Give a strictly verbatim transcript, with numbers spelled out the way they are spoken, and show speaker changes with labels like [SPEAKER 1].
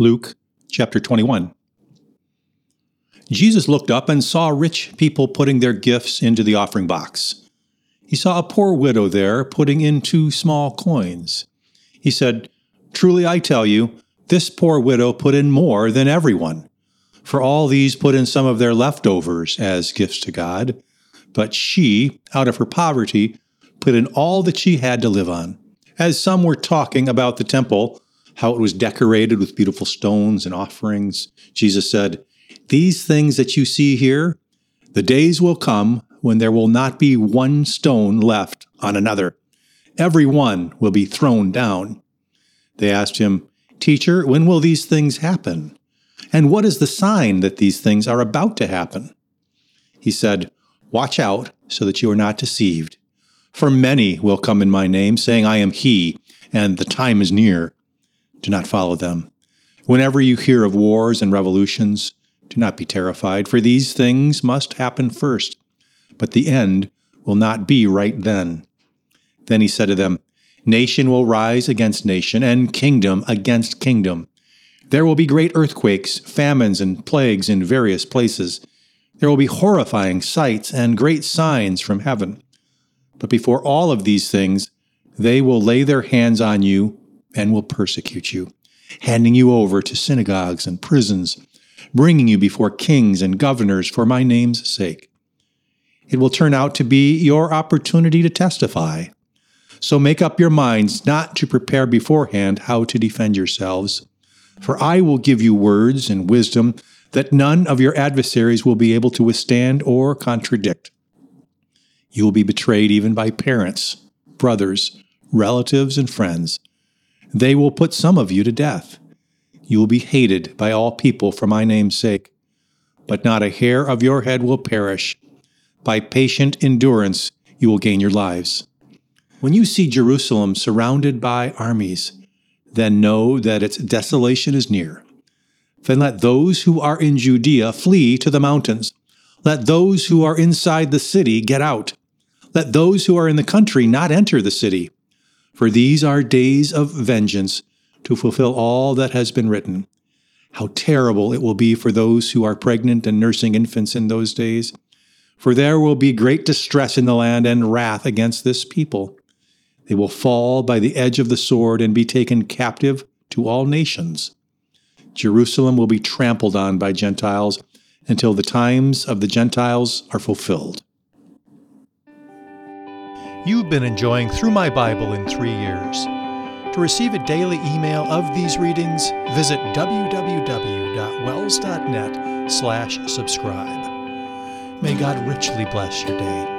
[SPEAKER 1] Luke chapter twenty-one. Jesus looked up and saw rich people putting their gifts into the offering box. He saw a poor widow there putting in two small coins. He said, "Truly I tell you, this poor widow put in more than everyone. For all these put in some of their leftovers as gifts to God, but she, out of her poverty, put in all that she had to live on." As some were talking about the temple, how it was decorated with beautiful stones and offerings, Jesus said, "These things that you see here, the days will come when there will not be one stone left on another. Every one will be thrown down." They asked him, "Teacher, when will these things happen? And what is the sign that these things are about to happen?" He said, "Watch out so that you are not deceived. For many will come in my name, saying, 'I am he,' and 'the time is near.' Do not follow them. Whenever you hear of wars and revolutions, do not be terrified, for these things must happen first, but the end will not be right then." Then he said to them, "Nation will rise against nation, and kingdom against kingdom. There will be great earthquakes, famines, and plagues in various places. There will be horrifying sights and great signs from heaven. But before all of these things, they will lay their hands on you and will persecute you, handing you over to synagogues and prisons, bringing you before kings and governors for my name's sake. It will turn out to be your opportunity to testify. So make up your minds not to prepare beforehand how to defend yourselves. For I will give you words and wisdom that none of your adversaries will be able to withstand or contradict. You will be betrayed even by parents, brothers, relatives, and friends. They will put some of you to death. You will be hated by all people for my name's sake, but not a hair of your head will perish. By patient endurance you will gain your lives. When you see Jerusalem surrounded by armies, then know that its desolation is near. Then let those who are in Judea flee to the mountains. Let those who are inside the city get out. Let those who are in the country not enter the city. For these are days of vengeance, to fulfill all that has been written. How terrible it will be for those who are pregnant and nursing infants in those days. For there will be great distress in the land and wrath against this people. They will fall by the edge of the sword and be taken captive to all nations. Jerusalem will be trampled on by Gentiles until the times of the Gentiles are fulfilled." You've been enjoying Through My Bible in Three Years. To receive a daily email of these readings, visit w w w dot wells dot net slash subscribe. May God richly bless your day.